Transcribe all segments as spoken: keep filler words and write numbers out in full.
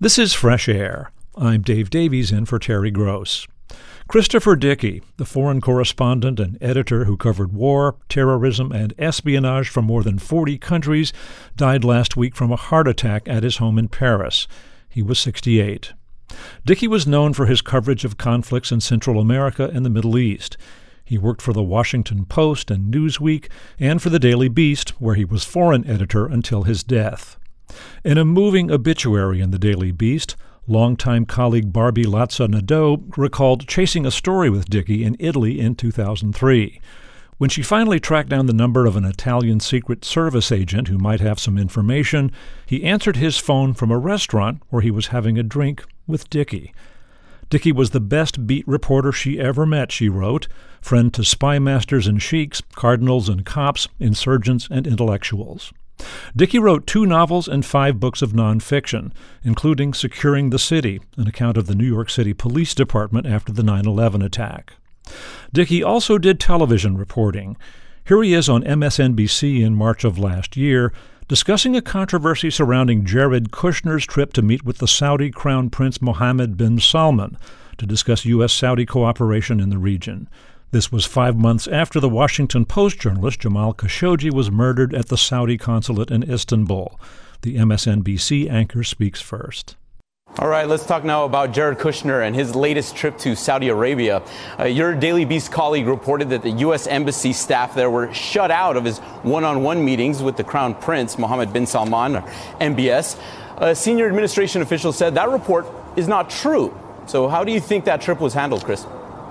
This is Fresh Air. I'm Dave Davies in for Terry Gross. Christopher Dickey, the foreign correspondent and editor who covered war, terrorism, and espionage from more than forty countries, died last week from a heart attack at his home in Paris. He was sixty-eight. Dickey was known for his coverage of conflicts in Central America and the Middle East. He worked for the Washington Post and Newsweek and for the Daily Beast, where he was foreign editor until his death. In a moving obituary in the Daily Beast, longtime colleague Barbie Lazza-Nadeau recalled chasing a story with Dickey in Italy in two thousand three. When she finally tracked down the number of an Italian Secret Service agent who might have some information, he answered his phone from a restaurant where he was having a drink with Dickey. Dickey was the best beat reporter she ever met, she wrote, friend to spy masters and sheiks, cardinals and cops, insurgents and intellectuals. Dickey wrote two novels and five books of nonfiction, including Securing the City, an account of the New York City Police Department after the nine eleven attack. Dickey also did television reporting. Here he is on M S N B C in March of last year, discussing a controversy surrounding Jared Kushner's trip to meet with the Saudi Crown Prince Mohammed bin Salman to discuss U S Saudi cooperation in the region. This was five months after the Washington Post journalist Jamal Khashoggi was murdered at the Saudi consulate in Istanbul. The M S N B C anchor speaks first. All right, let's talk now about Jared Kushner and his latest trip to Saudi Arabia. Uh, your Daily Beast colleague reported that the U S Embassy staff there were shut out of his one-on-one meetings with the Crown Prince Mohammed bin Salman, or M B S. A senior administration official said that report is not true. So how do you think that trip was handled, Chris?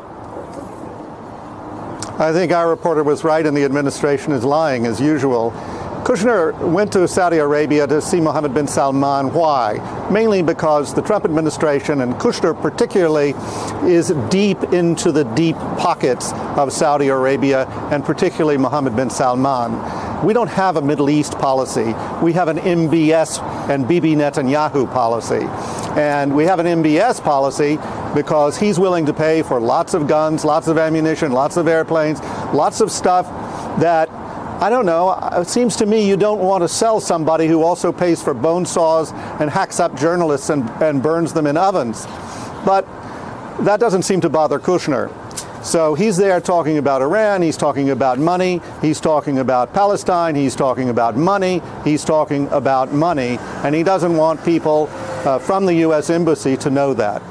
I think our reporter was right and the administration is lying as usual. Kushner went to Saudi Arabia to see Mohammed bin Salman. Why? Mainly because the Trump administration, and Kushner particularly, is deep into the deep pockets of Saudi Arabia, and particularly Mohammed bin Salman. We don't have a Middle East policy. We have an M B S and Bibi Netanyahu policy. And we have an M B S policy because he's willing to pay for lots of guns, lots of ammunition, lots of airplanes, lots of stuff that, I don't know, it seems to me you don't want to sell somebody who also pays for bone saws and hacks up journalists and, and burns them in ovens. But that doesn't seem to bother Kushner. So he's there talking about Iran, he's talking about money, he's talking about Palestine, he's talking about money, he's talking about money, and he doesn't want people uh, from the U S Embassy to know that.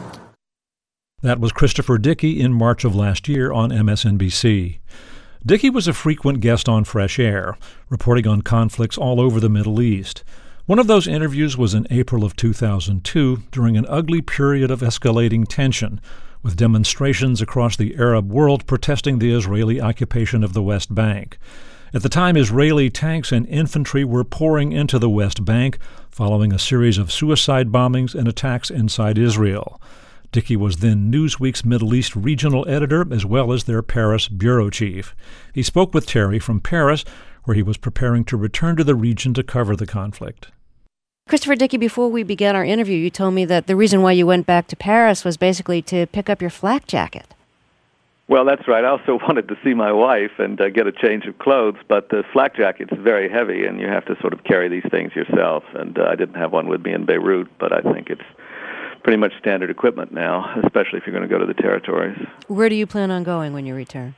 That was Christopher Dickey in March of last year on M S N B C. Dickey was a frequent guest on Fresh Air, reporting on conflicts all over the Middle East. One of those interviews was in April of two thousand two, during an ugly period of escalating tension, with demonstrations across the Arab world protesting the Israeli occupation of the West Bank. At the time, Israeli tanks and infantry were pouring into the West Bank, following a series of suicide bombings and attacks inside Israel. Dickey was then Newsweek's Middle East regional editor, as well as their Paris bureau chief. He spoke with Terry from Paris, where he was preparing to return to the region to cover the conflict. Christopher Dickey, before we began our interview, you told me that the reason why you went back to Paris was basically to pick up your flak jacket. Well, that's right. I also wanted to see my wife and uh, get a change of clothes, but the flak jacket's very heavy, and you have to sort of carry these things yourself. And uh, I didn't have one with me in Beirut, but I think it's pretty much standard equipment now, especially if you're going to go to the territories. Where do you plan on going when you return?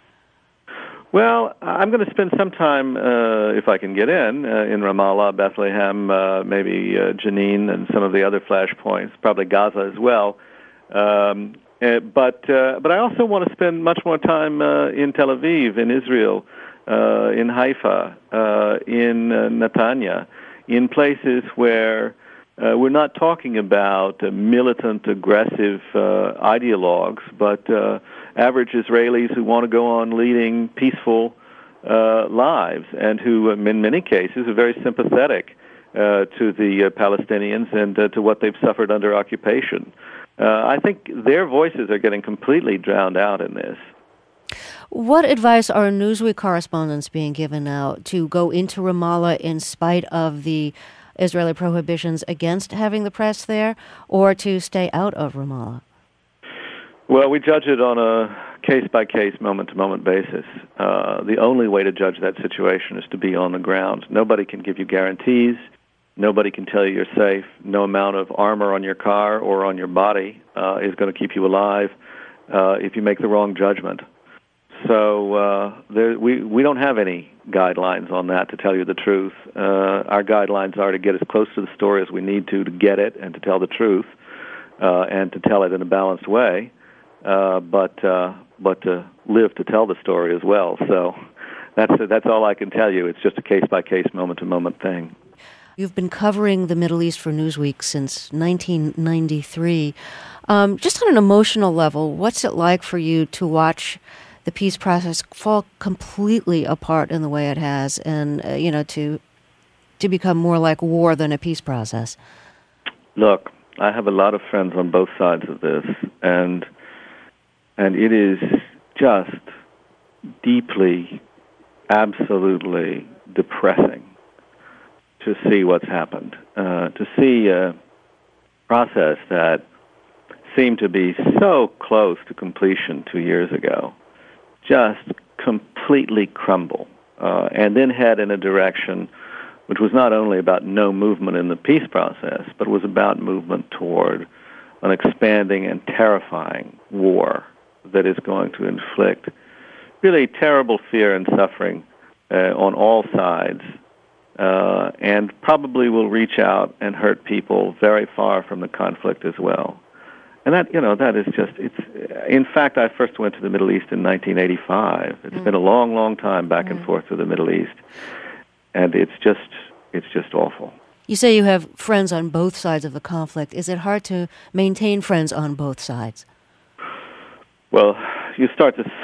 Well, I'm going to spend some time, uh, if I can get in, uh, in Ramallah, Bethlehem, uh, maybe uh, Jenin, and some of the other flashpoints, probably Gaza as well. Um, uh, but uh, but I also want to spend much more time uh, in Tel Aviv, in Israel, uh, in Haifa, uh, in uh, Netanya, in places where uh, we're not talking about uh, militant, aggressive uh, ideologues, but uh, average Israelis who want to go on leading peaceful uh, lives and who, um, in many cases, are very sympathetic uh, to the uh, Palestinians and uh, to what they've suffered under occupation. Uh, I think their voices are getting completely drowned out in this. What advice are Newsweek correspondents being given now to go into Ramallah in spite of the Israeli prohibitions against having the press there, or to stay out of Ramallah? Well, we judge it on a case-by-case, moment-to-moment basis. Uh, the only way to judge that situation is to be on the ground. Nobody can give you guarantees. Nobody can tell you you're safe. No amount of armor on your car or on your body uh, is going to keep you alive uh, if you make the wrong judgment. So uh, there, we, we don't have any guidelines on that, to tell you the truth. Uh, our guidelines are to get as close to the story as we need to to get it and to tell the truth uh, and to tell it in a balanced way, uh, but uh, but to live to tell the story as well. So that's that's all I can tell you. It's just a case-by-case, moment-to-moment thing. You've been covering the Middle East for Newsweek since nineteen ninety-three. Um, just on an emotional level, what's it like for you to watch the peace process fall completely apart in the way it has, and uh, you know, to to become more like war than a peace process? Look, I have a lot of friends on both sides of this, and and it is just deeply, absolutely depressing to see what's happened, uh, to see a process that seemed to be so close to completion two years ago just completely crumble, uh, and then head in a direction which was not only about no movement in the peace process, but was about movement toward an expanding and terrifying war that is going to inflict really terrible fear and suffering uh, on all sides, uh, and probably will reach out and hurt people very far from the conflict as well. And that, you know, that is just, it's, in fact, I first went to the Middle East in nineteen eighty-five. It's mm. been a long, long time back mm. and forth to the Middle East. And it's just, it's just awful. You say you have friends on both sides of the conflict. Is it hard to maintain friends on both sides? Well, you start to,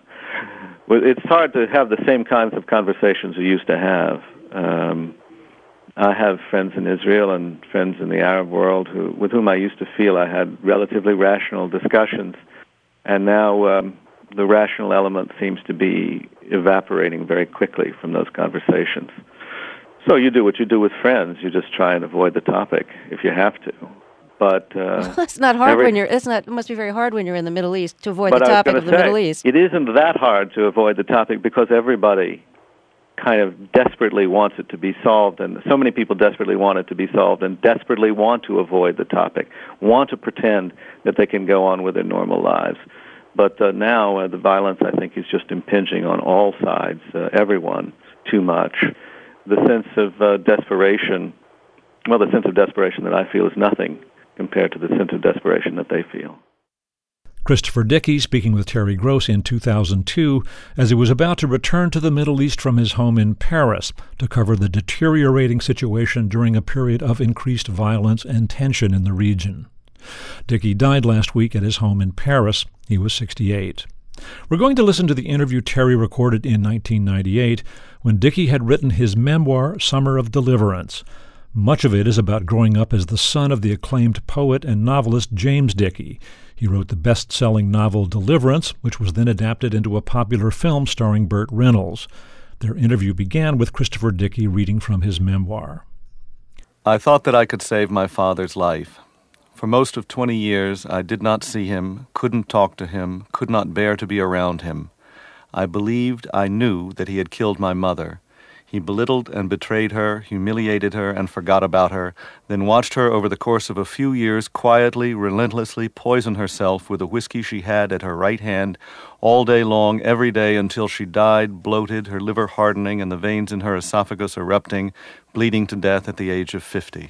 well, it's hard to have the same kinds of conversations we used to have. Um, I have friends in Israel and friends in the Arab world who, with whom I used to feel I had relatively rational discussions, and now um, the rational element seems to be evaporating very quickly from those conversations. So you do what you do with friends. You just try and avoid the topic if you have to. But uh, well, it's not hard every, when you're. It's not. It must be very hard when you're in the Middle East to avoid but the topic of the say, Middle East. It isn't that hard to avoid the topic because everybody kind of desperately wants it to be solved, and so many people desperately want it to be solved and desperately want to avoid the topic, want to pretend that they can go on with their normal lives. But uh, now uh, the violence, I think, is just impinging on all sides, uh, everyone, too much. The sense of uh, desperation, well, the sense of desperation that I feel is nothing compared to the sense of desperation that they feel. Christopher Dickey speaking with Terry Gross in two thousand two as he was about to return to the Middle East from his home in Paris to cover the deteriorating situation during a period of increased violence and tension in the region. Dickey died last week at his home in Paris. He was sixty-eight. We're going to listen to the interview Terry recorded in nineteen ninety-eight when Dickey had written his memoir, Summer of Deliverance. Much of it is about growing up as the son of the acclaimed poet and novelist James Dickey. He wrote the best-selling novel Deliverance, which was then adapted into a popular film starring Burt Reynolds. Their interview began with Christopher Dickey reading from his memoir. I thought that I could save my father's life. For most of twenty years, I did not see him, couldn't talk to him, could not bear to be around him. I believed, I knew that he had killed my mother. He belittled and betrayed her, humiliated her, and forgot about her, then watched her over the course of a few years quietly, relentlessly poison herself with the whiskey she had at her right hand all day long, every day, until she died, bloated, her liver hardening and the veins in her esophagus erupting, bleeding to death at the age of fifty.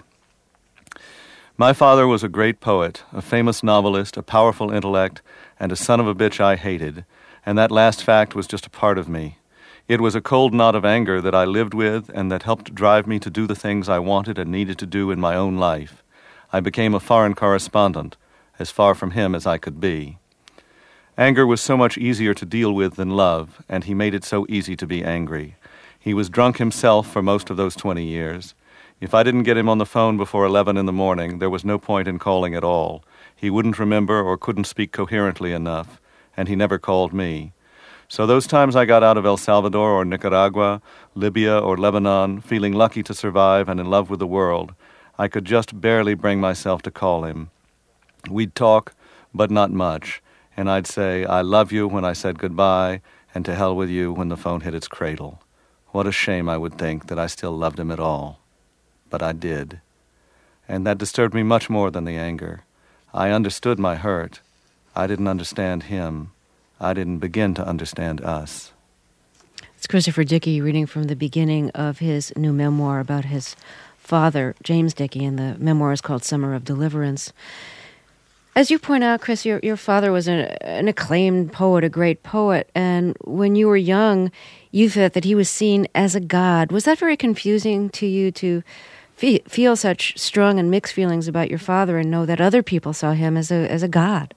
My father was a great poet, a famous novelist, a powerful intellect, and a son of a bitch I hated, and that last fact was just a part of me. It was a cold knot of anger that I lived with and that helped drive me to do the things I wanted and needed to do in my own life. I became a foreign correspondent, as far from him as I could be. Anger was so much easier to deal with than love, and he made it so easy to be angry. He was drunk himself for most of those twenty years. If I didn't get him on the phone before eleven in the morning, there was no point in calling at all. He wouldn't remember or couldn't speak coherently enough, and he never called me. So those times I got out of El Salvador or Nicaragua, Libya or Lebanon, feeling lucky to survive and in love with the world, I could just barely bring myself to call him. We'd talk, but not much, and I'd say, I love you when I said goodbye, and to hell with you when the phone hit its cradle. What a shame, I would think, that I still loved him at all. but I did. And that disturbed me much more than the anger. I understood my hurt. I didn't understand him. I didn't begin to understand us. It's Christopher Dickey reading from the beginning of his new memoir about his father, James Dickey, and the memoir is called Summer of Deliverance. As you point out, Chris, your, your father was an, an acclaimed poet, a great poet, and when you were young, you thought that he was seen as a god. Was that very confusing to you to fe- feel such strong and mixed feelings about your father and know that other people saw him as a as a god?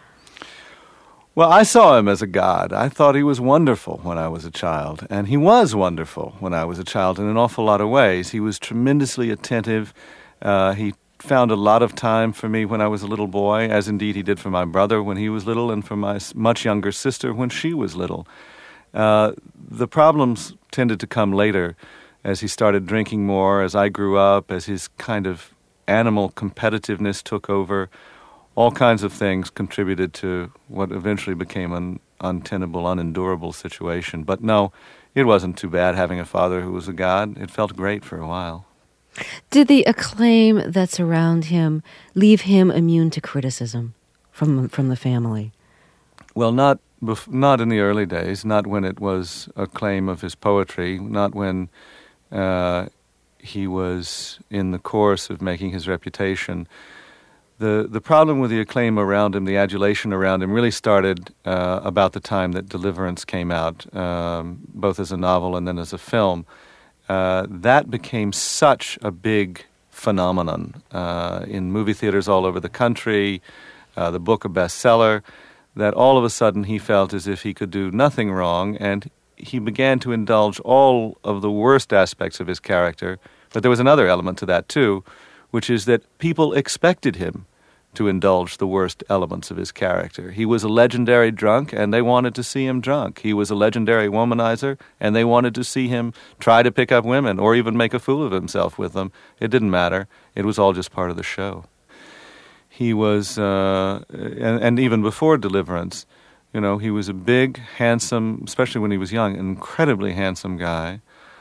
Well, I saw him as a god. I thought he was wonderful when I was a child, and he was wonderful when I was a child in an awful lot of ways. He was tremendously attentive. Uh, he found a lot of time for me when I was a little boy, as indeed he did for my brother when he was little and for my much younger sister when she was little. Uh, the problems tended to come later as he started drinking more, as I grew up, as his kind of animal competitiveness took over. All kinds of things contributed to what eventually became an untenable, unendurable situation. But no, it wasn't too bad having a father who was a god. It felt great for a while. Did the acclaim that surround him leave him immune to criticism from from the family? Well, not bef- not in the early days, not when it was acclaim of his poetry, not when uh, he was in the course of making his reputation. The the problem with the acclaim around him, the adulation around him, really started uh, about the time that Deliverance came out, um, both as a novel and then as a film. Uh, that became such a big phenomenon uh, in movie theaters all over the country, uh, the book a bestseller, that all of a sudden he felt as if he could do nothing wrong, and he began to indulge all of the worst aspects of his character. But there was another element to that too, which is that people expected him to indulge the worst elements of his character. He was a legendary drunk, and they wanted to see him drunk. He was a legendary womanizer, and they wanted to see him try to pick up women or even make a fool of himself with them. It didn't matter. It was all just part of the show. He was, uh, and, and even before Deliverance, you know, he was a big, handsome, especially when he was young, an incredibly handsome guy,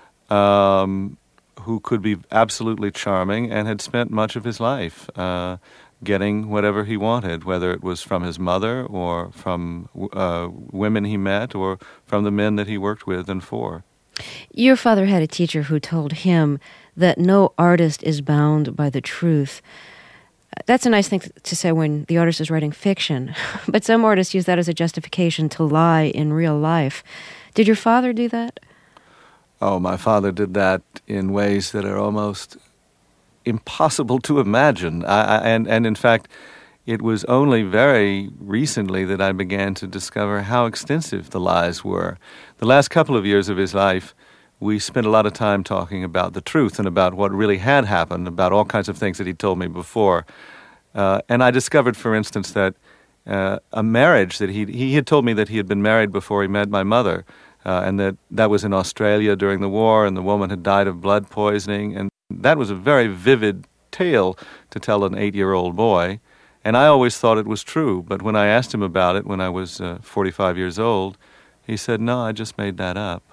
um, who could be absolutely charming and had spent much of his life uh, getting whatever he wanted, whether it was from his mother or from uh, women he met or from the men that he worked with and for. Your father had a teacher who told him that no artist is bound by the truth. That's a nice thing to say when the artist is writing fiction, but some artists use that as a justification to lie in real life. Did your father do that? Oh, my father did that in ways that are almost impossible to imagine. I, I, and, and in fact, it was only very recently that I began to discover how extensive the lies were. The last couple of years of his life, we spent a lot of time talking about the truth and about what really had happened, about all kinds of things that he told me before. Uh, and I discovered, for instance, that uh, a marriage that he he had told me that he had been married before he met my mother, uh, and that that was in Australia during the war, and the woman had died of blood poisoning, and that was a very vivid tale to tell an eight-year-old boy, and I always thought it was true. But when I asked him about it when I was uh, forty-five years old, he said, "No, I just made that up."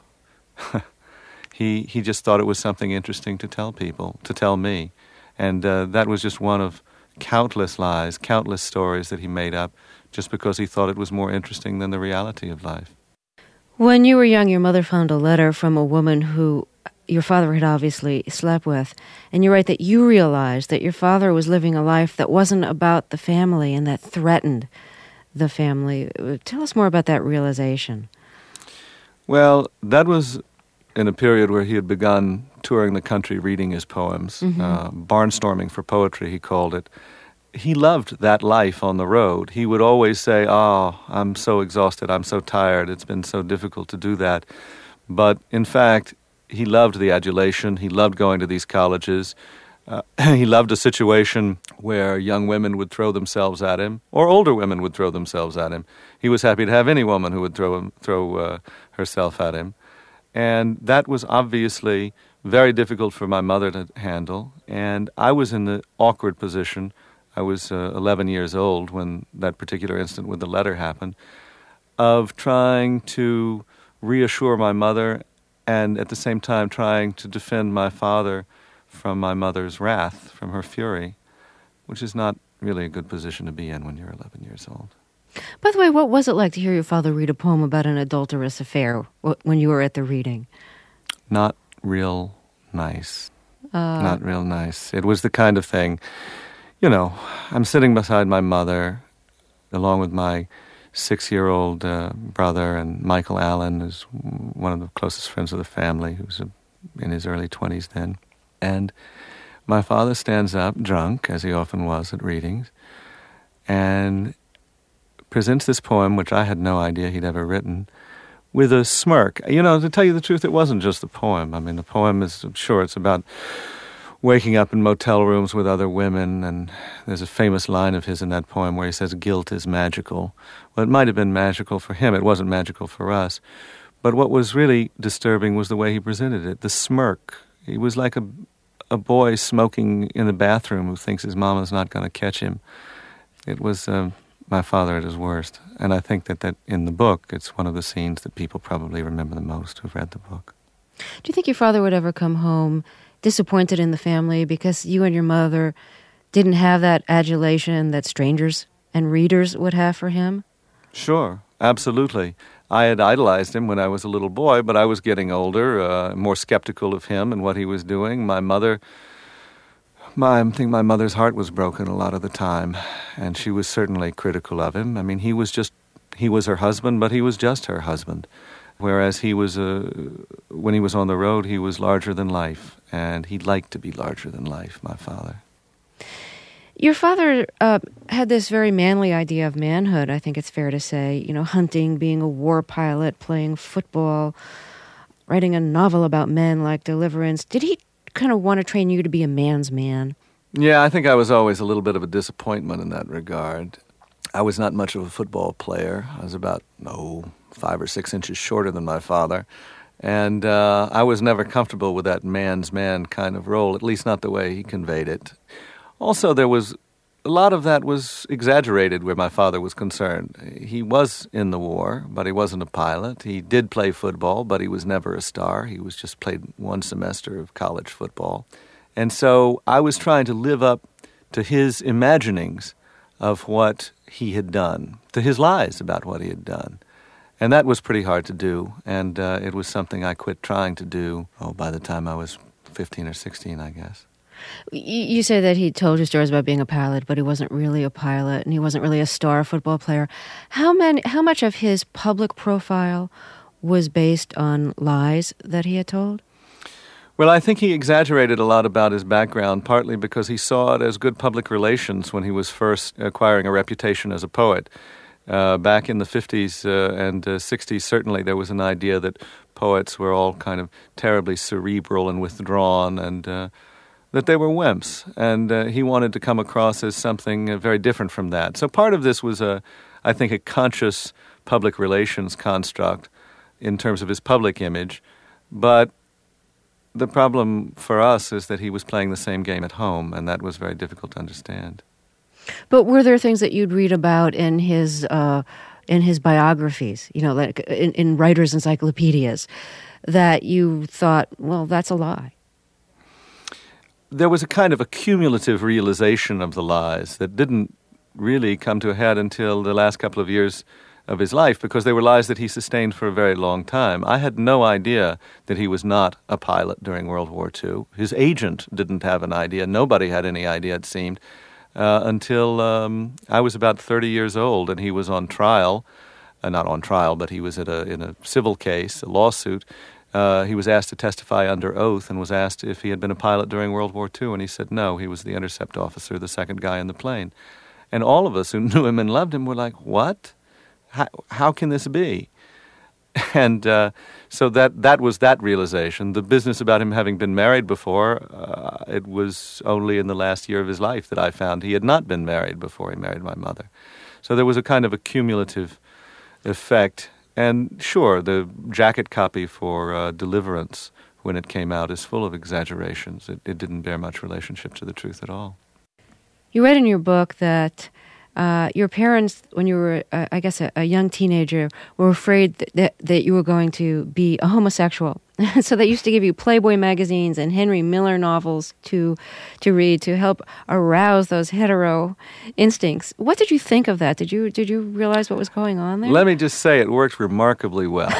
he he just thought it was something interesting to tell people, to tell me, and uh, that was just one of countless lies, countless stories that he made up, just because he thought it was more interesting than the reality of life. When you were young, your mother found a letter from a woman who your father had obviously slept with, and you write that you realized that your father was living a life that wasn't about the family and that threatened the family. Tell us more about that realization. Well, that was in a period where he had begun touring the country reading his poems, mm-hmm. uh, barnstorming for poetry, he called it. He loved that life on the road. He would always say, "Oh, I'm so exhausted, I'm so tired, it's been so difficult to do that." But in fact, he loved the adulation. He loved going to these colleges. Uh, he loved a situation where young women would throw themselves at him, or older women would throw themselves at him. He was happy to have any woman who would throw him, throw uh, herself at him. And that was obviously very difficult for my mother to handle. And I was in the awkward position. I was uh, eleven years old when that particular incident with the letter happened, of trying to reassure my mother and at the same time trying to defend my father from my mother's wrath, from her fury, which is not really a good position to be in when you're eleven years old. By the way, what was it like to hear your father read a poem about an adulterous affair when you were at the reading? Not real nice. Uh, Not real nice. It was the kind of thing, you know, I'm sitting beside my mother, along with my six-year-old uh, brother, and Michael Allen, who's one of the closest friends of the family, who's a, in his early twenties then. And my father stands up, drunk, as he often was at readings, and presents this poem, which I had no idea he'd ever written, with a smirk. You know, to tell you the truth, it wasn't just the poem. I mean, the poem is, I'm sure, it's about waking up in motel rooms with other women, and there's a famous line of his in that poem where he says, guilt is magical. Well, it might have been magical for him. It wasn't magical for us. But what was really disturbing was the way he presented it, the smirk. He was like a, a boy smoking in the bathroom who thinks his mama's not going to catch him. It was uh, my father at his worst. And I think that, that in the book, it's one of the scenes that people probably remember the most who've read the book. Do you think your father would ever come home disappointed in the family because you and your mother didn't have that adulation that strangers and readers would have for him? Sure, absolutely. I had idolized him when I was a little boy, but I was getting older, uh, more skeptical of him and what he was doing. My mother, my, I think my mother's heart was broken a lot of the time, and she was certainly critical of him. I mean, he was just, he was her husband, but he was just her husband. Whereas he was, uh, when he was on the road, he was larger than life, and he liked to be larger than life, my father. Your father uh, had this very manly idea of manhood, I think it's fair to say. You know, hunting, being a war pilot, playing football, writing a novel about men like Deliverance. Did he kind of want to train you to be a man's man? Yeah, I think I was always a little bit of a disappointment in that regard. I was not much of a football player. I was about, oh, five or six inches shorter than my father. And uh, I was never comfortable with that man's man kind of role, at least not the way he conveyed it. Also, there was a lot of that was exaggerated where my father was concerned. He was in the war, but he wasn't a pilot. He did play football, but he was never a star. He was just played one semester of college football. And so I was trying to live up to his imaginings of what he had done, to his lies about what he had done. And that was pretty hard to do, and uh, it was something I quit trying to do, oh, by the time I was fifteen or sixteen, I guess. You say that he told you stories about being a pilot, but he wasn't really a pilot, and he wasn't really a star football player. How many, how much of his public profile was based on lies that he had told? Well, I think he exaggerated a lot about his background, partly because he saw it as good public relations when he was first acquiring a reputation as a poet. Uh, back in the fifties uh, and uh, sixties, certainly there was an idea that poets were all kind of terribly cerebral and withdrawn, and uh, that they were wimps. And uh, he wanted to come across as something uh, very different from that. So part of this was, a, I think, a conscious public relations construct in terms of his public image. But the problem for us is that he was playing the same game at home, and that was very difficult to understand. But were there things that you'd read about in his uh, in his biographies, you know, like in, in writers' encyclopedias, that you thought, well, that's a lie? There was a kind of a cumulative realization of the lies that didn't really come to a head until the last couple of years of his life, because they were lies that he sustained for a very long time. I had no idea that he was not a pilot during World War Two. His agent didn't have an idea. Nobody had any idea, it seemed, uh, until um, I was about thirty years old, and he was on trial. Uh, not on trial, but he was at a, in a civil case, a lawsuit. Uh, he was asked to testify under oath and was asked if he had been a pilot during World War Two, and he said no, he was the intercept officer, the second guy in the plane. And all of us who knew him and loved him were like, what? How, how can this be? And uh, so that that was that realization. The business about him having been married before, uh, it was only in the last year of his life that I found he had not been married before he married my mother. So there was a kind of a cumulative effect. And sure, the jacket copy for uh, Deliverance, when it came out, is full of exaggerations. It, it didn't bear much relationship to the truth at all. You read in your book that uh, your parents, when you were, uh, I guess, a, a young teenager, were afraid that, that, that you were going to be a homosexual So they used to give you Playboy magazines and Henry Miller novels to to read to help arouse those hetero instincts. What did you think of that? Did you did you realize what was going on there? Let me just say it worked remarkably well.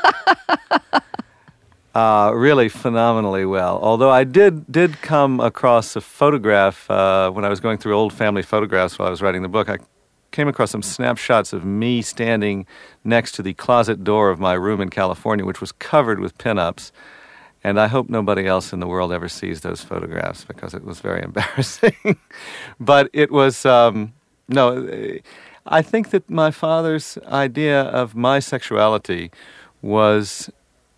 uh, really phenomenally well. Although I did did come across a photograph uh, when I was going through old family photographs while I was writing the book. I came across some snapshots of me standing next to the closet door of my room in California, which was covered with pinups. And I hope nobody else in the world ever sees those photographs because it was very embarrassing. But it was, um, no, I think that my father's idea of my sexuality was,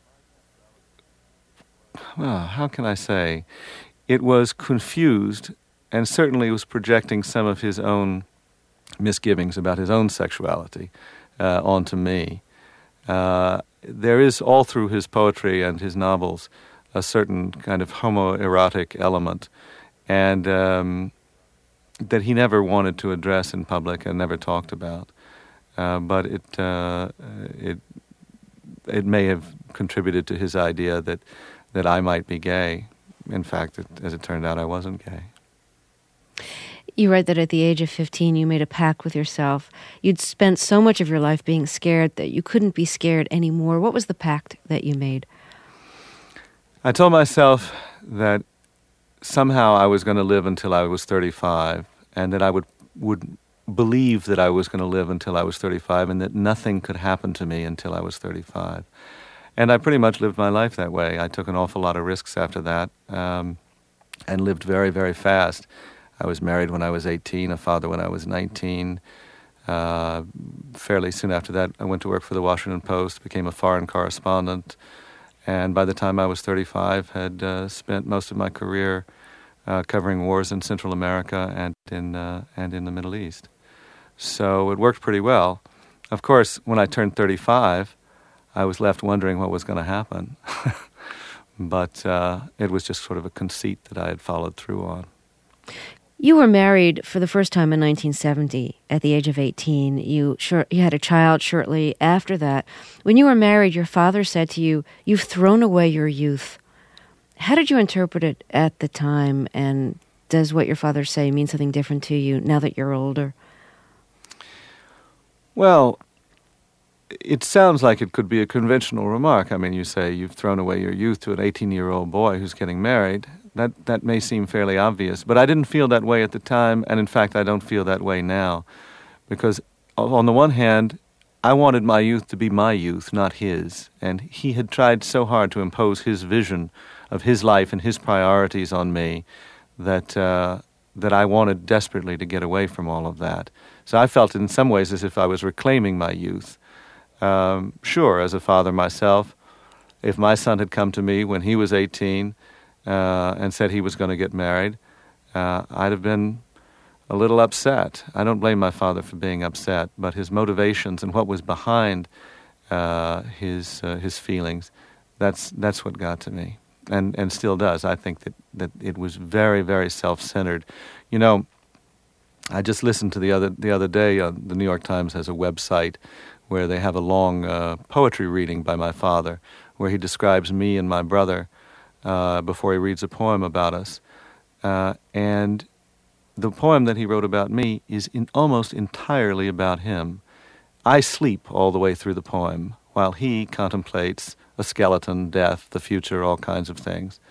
well, how can I say? It was confused and certainly was projecting some of his own misgivings about his own sexuality uh, onto me. Uh, there is all through his poetry and his novels a certain kind of homoerotic element, and um, that he never wanted to address in public and never talked about. Uh, but it uh, it it may have contributed to his idea that that I might be gay. In fact, it, as it turned out, I wasn't gay. You write that at the age of fifteen, you made a pact with yourself. You'd spent so much of your life being scared that you couldn't be scared anymore. What was the pact that you made? I told myself that somehow I was going to live until I was thirty-five, and that I would would believe that I was going to live until I was thirty-five, and that nothing could happen to me until I was thirty-five. And I pretty much lived my life that way. I took an awful lot of risks after that, um, and lived very, very fast. I was married when I was eighteen, a father when I was nineteen. Uh, fairly soon after that, I went to work for the Washington Post, became a foreign correspondent, and by the time I was thirty-five, had uh, spent most of my career uh, covering wars in Central America and in uh, and in the Middle East. So it worked pretty well. Of course, when I turned thirty-five, I was left wondering what was going to happen. But uh, it was just sort of a conceit that I had followed through on. You were married for the first time in nineteen seventy at the age of eighteen. You sure, you had a child shortly after that. When you were married, your father said to you, "You've thrown away your youth." How did you interpret it at the time, and does what your father say mean something different to you now that you're older? Well, it sounds like it could be a conventional remark. I mean, you say you've thrown away your youth to an eighteen-year-old boy who's getting married. That that may seem fairly obvious, but I didn't feel that way at the time, and in fact, I don't feel that way now. Because on the one hand, I wanted my youth to be my youth, not his, and he had tried so hard to impose his vision of his life and his priorities on me that uh, that I wanted desperately to get away from all of that. So I felt in some ways as if I was reclaiming my youth. Um, sure, as a father myself, if my son had come to me when he was eighteen uh, and said he was going to get married, uh, I'd have been a little upset. I don't blame my father for being upset, but his motivations and what was behind uh, his uh, his feelings, that's that's what got to me, and and still does. I think that, that it was very, very self-centered. You know, I just listened to the other the other day, uh, the New York Times has a website where they have a long uh, poetry reading by my father, where he describes me and my brother uh, before he reads a poem about us. Uh, and the poem that he wrote about me is in almost entirely about him. I sleep all the way through the poem, while he contemplates a skeleton, death, the future, all kinds of things.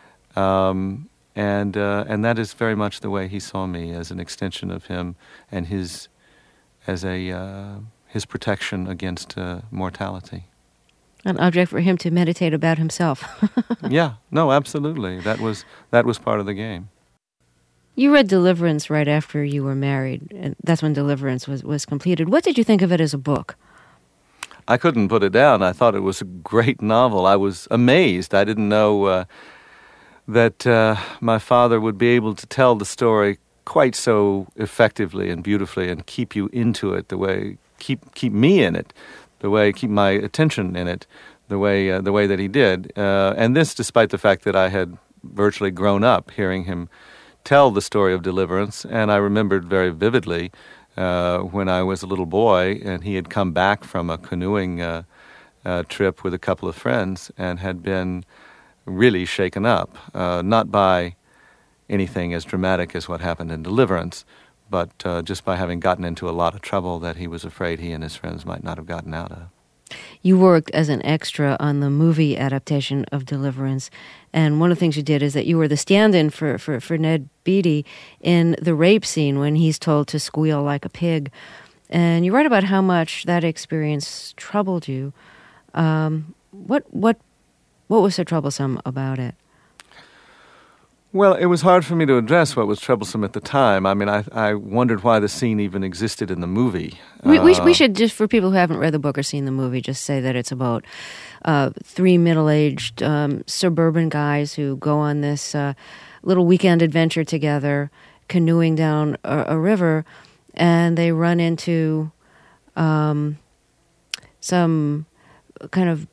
Um, and uh, and that is very much the way he saw me, as an extension of him and his, as a uh, his protection against uh, mortality. An object for him to meditate about himself. Yeah, no, absolutely. That was that was part of the game. You read Deliverance right after you were married, and that's when Deliverance was, was completed. What did you think of it as a book? I couldn't put it down. I thought it was a great novel. I was amazed. I didn't know uh, that uh, my father would be able to tell the story quite so effectively and beautifully and keep you into it the way, keep keep me in it, the way, keep my attention in it, the way uh, the way that he did. Uh, and this despite the fact that I had virtually grown up hearing him tell the story of Deliverance, and I remembered very vividly uh, when I was a little boy and he had come back from a canoeing uh, uh, trip with a couple of friends and had been really shaken up, uh, not by anything as dramatic as what happened in Deliverance, but uh, just by having gotten into a lot of trouble that he was afraid he and his friends might not have gotten out of. You worked as an extra on the movie adaptation of Deliverance, and one of the things you did is that you were the stand-in for, for, for Ned Beatty in the rape scene when he's told to squeal like a pig. And you write about how much that experience troubled you. Um, what what what was so troublesome about it? Well, it was hard for me to address what was troublesome at the time. I mean, I, I wondered why the scene even existed in the movie. We, we, uh, we should, just for people who haven't read the book or seen the movie, just say that it's about uh, three middle-aged um, suburban guys who go on this uh, little weekend adventure together, canoeing down a, a river, and they run into um, some kind of...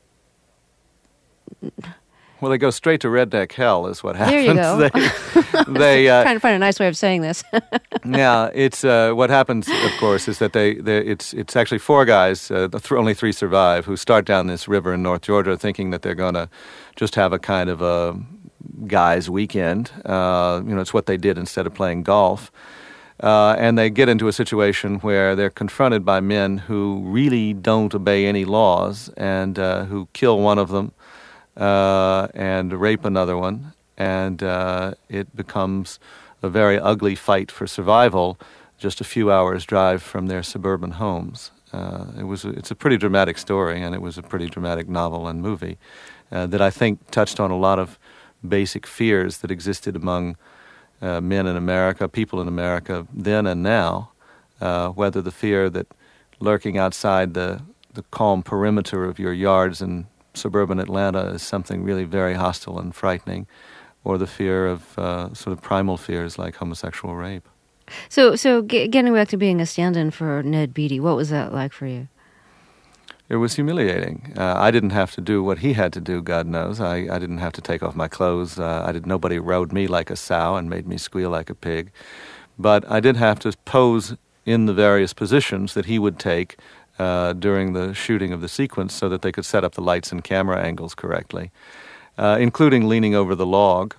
Well, they go straight to redneck hell is what happens. There you go. they, they, uh, trying to find a nice way of saying this. yeah, it's uh, what happens, of course, is that they, they it's it's actually four guys, uh, th- only three survive, who start down this river in North Georgia thinking that they're going to just have a kind of a guy's weekend. Uh, you know, it's what they did instead of playing golf. Uh, and they get into a situation where they're confronted by men who really don't obey any laws and uh, who kill one of them. Uh, and rape another one, and uh, it becomes a very ugly fight for survival just a few hours' drive from their suburban homes. Uh, it was a, it's a pretty dramatic story, and it was a pretty dramatic novel and movie uh, that I think touched on a lot of basic fears that existed among uh, men in America, people in America then and now, uh, whether the fear that lurking outside the, the calm perimeter of your yards and suburban Atlanta is something really very hostile and frightening, or the fear of uh, sort of primal fears like homosexual rape. So, so g- getting back to being a stand-in for Ned Beatty, what was that like for you? It was humiliating. Uh, I didn't have to do what he had to do, God knows. I, I didn't have to take off my clothes. Uh, I did. Nobody rode me like a sow and made me squeal like a pig. But I did have to pose in the various positions that he would take Uh, during the shooting of the sequence so that they could set up the lights and camera angles correctly, uh, including leaning over the log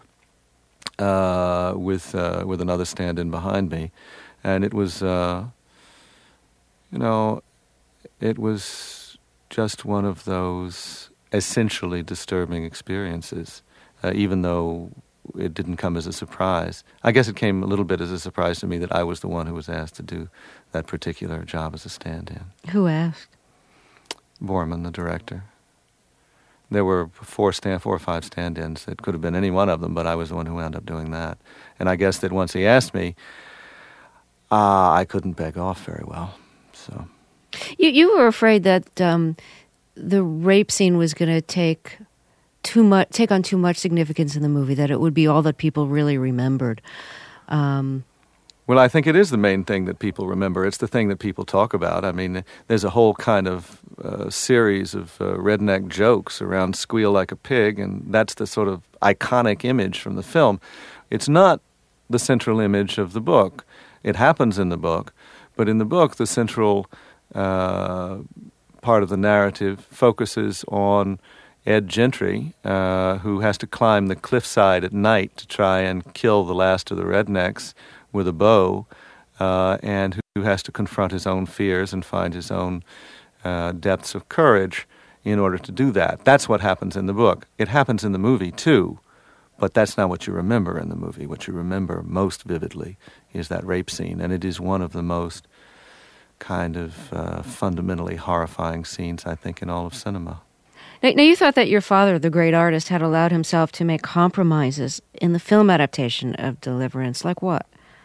uh, with uh, with another stand-in behind me. And it was, uh, you know, it was just one of those essentially disturbing experiences, uh, even though it didn't come as a surprise. I guess it came a little bit as a surprise to me that I was the one who was asked to do that particular job as a stand-in. Who asked? Borman, the director. There were four stand, four or five stand-ins. It could have been any one of them, but I was the one who wound up doing that. And I guess that once he asked me, uh, I couldn't beg off very well. So, You you were afraid that um, the rape scene was going to take too much, take on too much significance in the movie, that it would be all that people really remembered. Um, Well, I think it is the main thing that people remember. It's the thing that people talk about. I mean, there's a whole kind of uh, series of uh, redneck jokes around squeal like a pig, and that's the sort of iconic image from the film. It's not the central image of the book. It happens in the book, but in the book, the central uh, part of the narrative focuses on Ed Gentry, uh, who has to climb the cliffside at night to try and kill the last of the rednecks with a bow, uh, and who has to confront his own fears and find his own uh, depths of courage in order to do that. That's what happens in the book. It happens in the movie, too, but that's not what you remember in the movie. What you remember most vividly is that rape scene, and it is one of the most kind of uh, fundamentally horrifying scenes, I think, in all of cinema. Now, now, you thought that your father, the great artist, had allowed himself to make compromises in the film adaptation of Deliverance. Like what?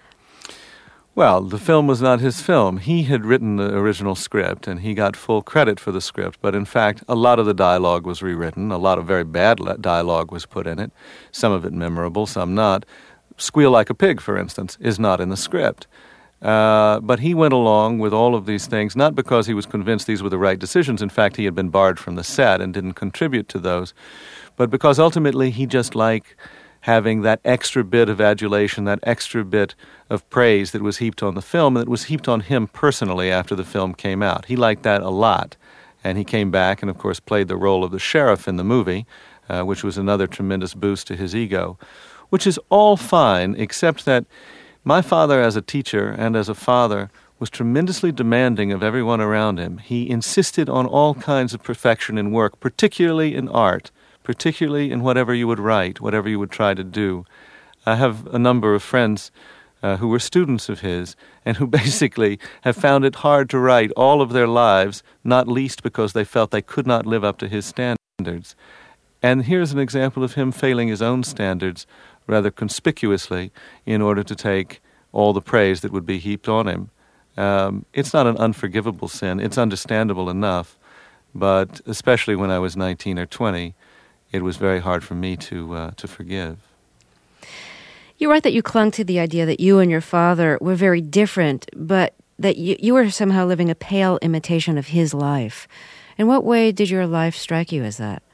Well, the film was not his film. He had written the original script, and he got full credit for the script. But in fact, a lot of the dialogue was rewritten. A lot of very bad dialogue was put in it, some of it memorable, some not. Squeal Like a Pig, for instance, is not in the script. Uh, but he went along with all of these things, not because he was convinced these were the right decisions. In fact, he had been barred from the set and didn't contribute to those. But because ultimately he just liked having that extra bit of adulation, that extra bit of praise that was heaped on the film, and that was heaped on him personally after the film came out. He liked that a lot. And he came back and, of course, played the role of the sheriff in the movie, uh, which was another tremendous boost to his ego, which is all fine, except that my father as a teacher and as a father was tremendously demanding of everyone around him. He insisted on all kinds of perfection in work, particularly in art, particularly in whatever you would write, whatever you would try to do. I have a number of friends uh, who were students of his and who basically have found it hard to write all of their lives, not least because they felt they could not live up to his standards. And here's an example of him failing his own standards rather conspicuously in order to take all the praise that would be heaped on him. Um, it's not an unforgivable sin. It's understandable enough, but especially when I was nineteen or twenty, it was very hard for me to uh, to forgive. You write that you clung to the idea that you and your father were very different, but that you, you were somehow living a pale imitation of his life. In what way did your life strike you as that?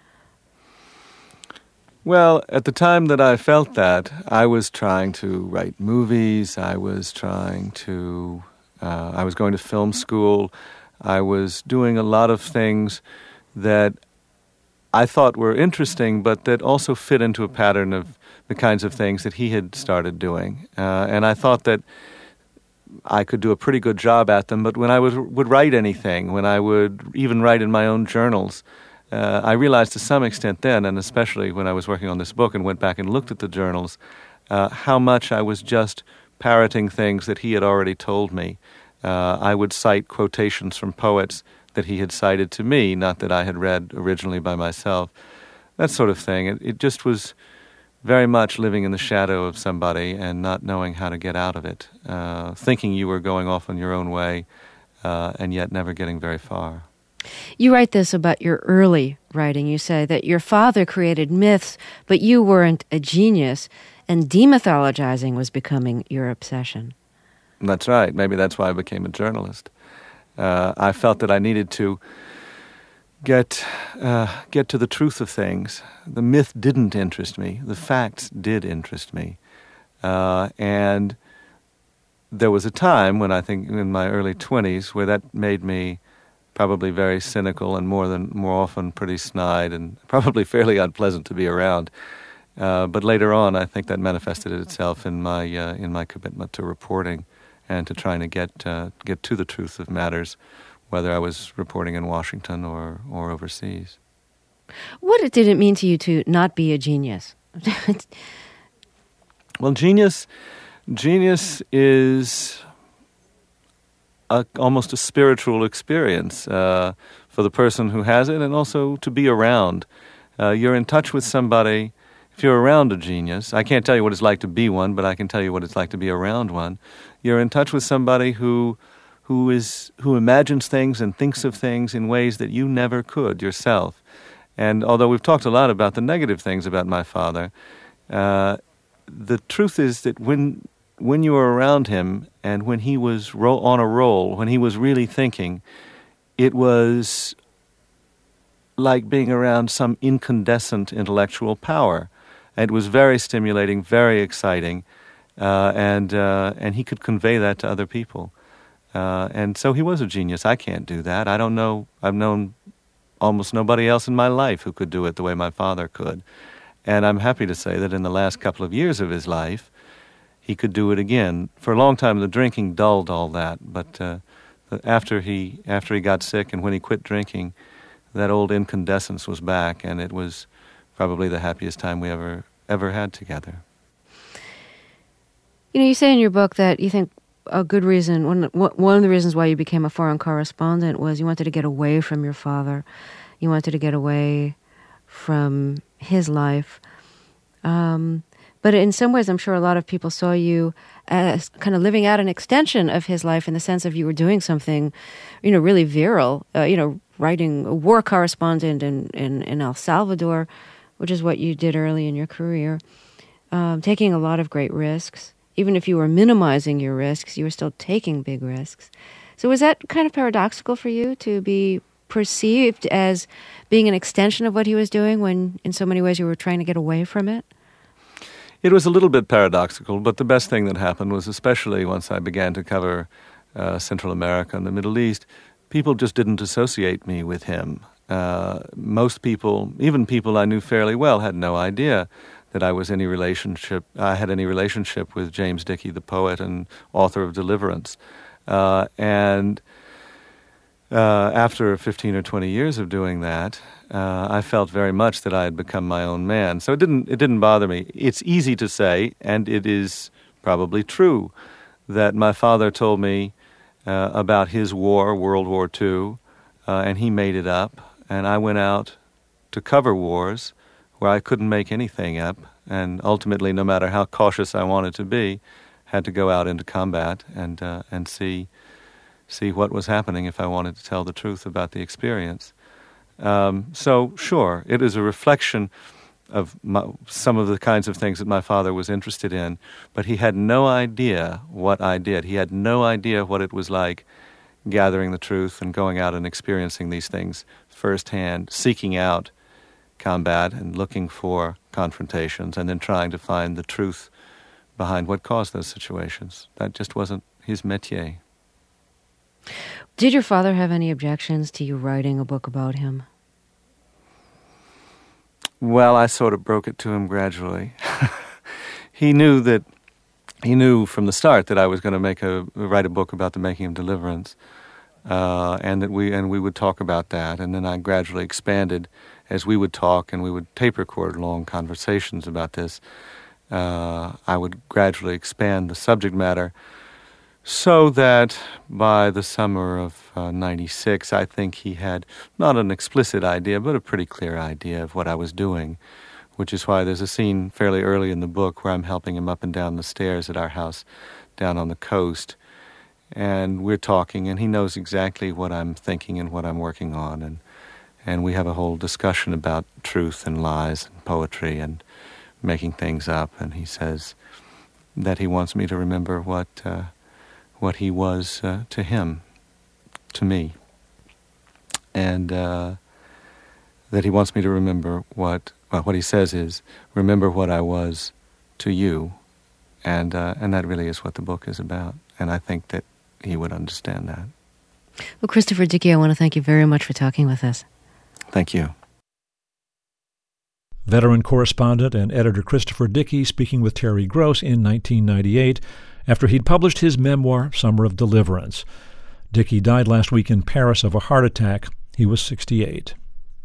Well, at the time that I felt that, I was trying to write movies, I was trying to... Uh, I was going to film school. I was doing a lot of things that I thought were interesting, but that also fit into a pattern of the kinds of things that he had started doing. Uh, and I thought that I could do a pretty good job at them, but when I would, would write anything, when I would even write in my own journals, uh, I realized to some extent then, and especially when I was working on this book and went back and looked at the journals, uh, how much I was just parroting things that he had already told me. Uh, I would cite quotations from poets that he had cited to me, not that I had read originally by myself. That sort of thing. It, it just was very much living in the shadow of somebody and not knowing how to get out of it, uh, thinking you were going off on your own way, uh, and yet never getting very far. You write this about your early writing. You say that your father created myths, but you weren't a genius, and demythologizing was becoming your obsession. That's right. Maybe that's why I became a journalist. Uh, I felt that I needed to get uh, get to the truth of things. The myth didn't interest me. The facts did interest me. Uh, and there was a time when I think in my early twenties where that made me probably very cynical and more than more often pretty snide and probably fairly unpleasant to be around. Uh, but later on, I think that manifested itself in my uh, in my commitment to reporting and to trying to get uh, get to the truth of matters, whether I was reporting in Washington or, or overseas. What did it mean to you to not be a genius? Well, genius, genius is a, almost a spiritual experience uh, for the person who has it, and also to be around. Uh, you're in touch with somebody. If you're around a genius, I can't tell you what it's like to be one, but I can tell you what it's like to be around one. You're in touch with somebody who who is who imagines things and thinks of things in ways that you never could yourself. And although we've talked a lot about the negative things about my father, uh, the truth is that when when you were around him and when he was ro- on a roll, when he was really thinking, it was like being around some incandescent intellectual power. And it was very stimulating, very exciting, uh, and uh, and he could convey that to other people. Uh, and so he was a genius. I can't do that. I don't know. I've known almost nobody else in my life who could do it the way my father could. And I'm happy to say that in the last couple of years of his life, he could do it again. For a long time, the drinking dulled all that. But uh, after he after he got sick and when he quit drinking, that old incandescence was back, and it was probably the happiest time we ever ever had together. You know, you say in your book that you think a good reason, one one of the reasons why you became a foreign correspondent was you wanted to get away from your father. You wanted to get away from his life. Um, but in some ways, I'm sure a lot of people saw you as kind of living out an extension of his life in the sense of you were doing something, you know, really virile, uh, you know, writing a war correspondent in, in, in El Salvador, which is what you did early in your career, um, taking a lot of great risks. Even if you were minimizing your risks, you were still taking big risks. So was that kind of paradoxical for you to be perceived as being an extension of what he was doing when in so many ways you were trying to get away from it? It was a little bit paradoxical, but the best thing that happened was, especially once I began to cover uh, Central America and the Middle East, people just didn't associate me with him. Uh, most people, even people I knew fairly well, had no idea that I was any relationship. I had any relationship with James Dickey, the poet and author of Deliverance. Uh, and uh, after fifteen or twenty years of doing that, uh, I felt very much that I had become my own man. So it didn't it didn't bother me. It's easy to say, and it is probably true, that my father told me uh, about his war, World War Two, uh, and he made it up. And I went out to cover wars where I couldn't make anything up, and ultimately, no matter how cautious I wanted to be, had to go out into combat and uh, and see see what was happening if I wanted to tell the truth about the experience. Um, so, sure, it is a reflection of my, some of the kinds of things that my father was interested in, but he had no idea what I did. He had no idea what it was like gathering the truth and going out and experiencing these things firsthand, seeking out combat and looking for confrontations and then trying to find the truth behind what caused those situations. That just wasn't his métier. Did your father have any objections to you writing a book about him? Well, I sort of broke it to him gradually. He knew that he knew from the start that I was going to make a write a book about the making of Deliverance, uh, and that we and we would talk about that. And then I gradually expanded as we would talk, and we would tape record long conversations about this. Uh, I would gradually expand the subject matter, so that by the summer of uh, ninety-six, I think he had not an explicit idea, but a pretty clear idea of what I was doing, which is why there's a scene fairly early in the book where I'm helping him up and down the stairs at our house down on the coast, and we're talking, and he knows exactly what I'm thinking and what I'm working on, and and we have a whole discussion about truth and lies and poetry and making things up, and he says that he wants me to remember what uh, what he was uh, to him, to me, and uh, that he wants me to remember what, well, what he says is, remember what I was to you, and uh, and that really is what the book is about, and I think that he would understand that. Well, Christopher Dickey, I want to thank you very much for talking with us. Thank you. Veteran correspondent and editor Christopher Dickey speaking with Terry Gross in nineteen ninety-eight after he'd published his memoir, Summer of Deliverance. Dickey died last week in Paris of a heart attack. He was sixty-eight.